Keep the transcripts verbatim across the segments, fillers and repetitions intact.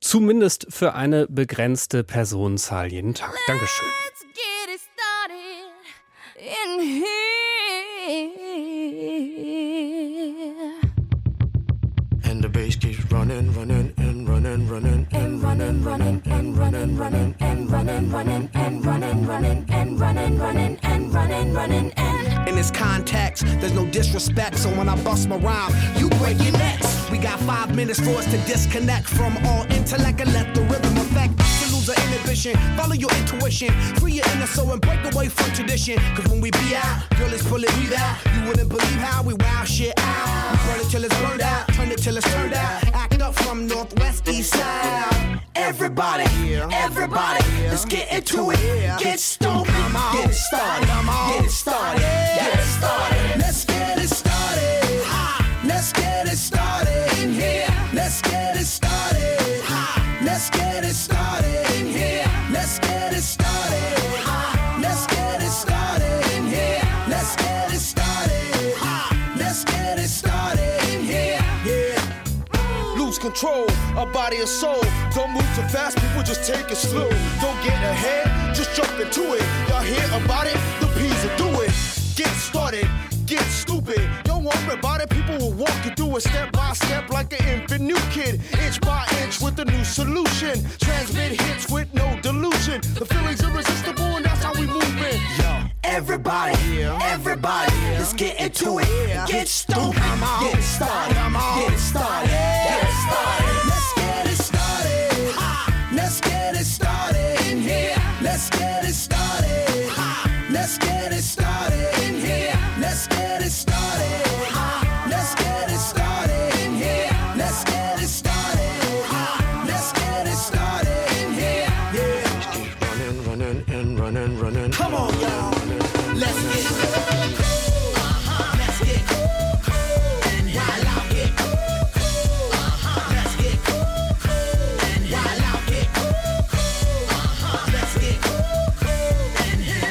Zumindest für eine begrenzte Personenzahl jeden Tag. Dankeschön. Let's get it started in here. And the bass keeps running, running, and running, running, and running, running, and running, running, and running, running, and running, running, and running, running, and running, running, and. In this context, there's no disrespect, so when I bust my rhyme, you break your necks. We got five minutes for us to disconnect from all intellect and let the rhythm affect. To lose our inhibition, follow your intuition, free your inner soul and break away from tradition. Cause when we be out, girl, it's pulling me out. You wouldn't believe how we wow shit out. We burn it till it's burned out, turn it till it's turned out. Act up from northwest, east side. Everybody, everybody, let's get into it. Get stoked, get it started, get it started, get it started. Let's get it started. Let's get it started in here. Let's get it started. Let's get it started in here. Let's get it started. Let's get it started in here. Let's get it started. Let's get it started in here. Yeah. Lose control, our body and soul. Don't move too fast, people just take it slow. Don't get ahead, just jump into it. Y'all hear about it? The P's will do it. Get started, get stupid. Don't worry about it, people will walk you through it step by step like an infant new kid. Inch by inch with a new solution. Transmit hits with no delusion. The feeling's irresistible and that's how we move it. Yo. Everybody, everybody, let's get into it. Get stoked, get it started, get it started, get it started. Let's get it started. Let's get it started in here. Let's get it started. Let's get it started in here. Let's get it started. Let's get it started in here. Let's get it started. Let's get it started in here. Yeah. Just keep running, running, and running, running. Come on, y'all. Let's get cool. Uh-huh. Let's get cool. And while I get cool. Uh-huh. Let's get cool. And while I get cool. Uh-huh. Let's get cool. And here.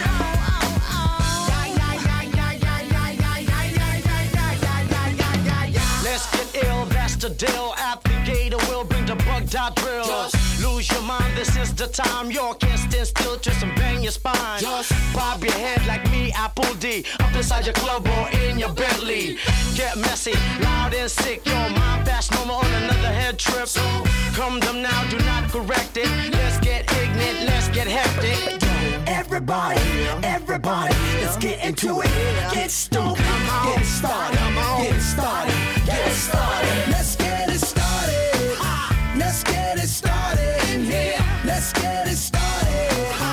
Let's get ill, that's the deal. Applicator will bring the bug dot drill. Just lose your mind, this is the time. You can't stand still, twist and bang your spine. Just bob your head like me, Apple D. Up inside your club or in your Bentley. Get messy, loud and sick. Your mind fast, no more on another head trip. So come them now, do not correct it. Let's get ignorant, let's get hectic. Everybody, everybody, let's get into it. Get stoked, get it started, get it started, get it started. Let's get it started. Let's get it started in here. Let's get it started.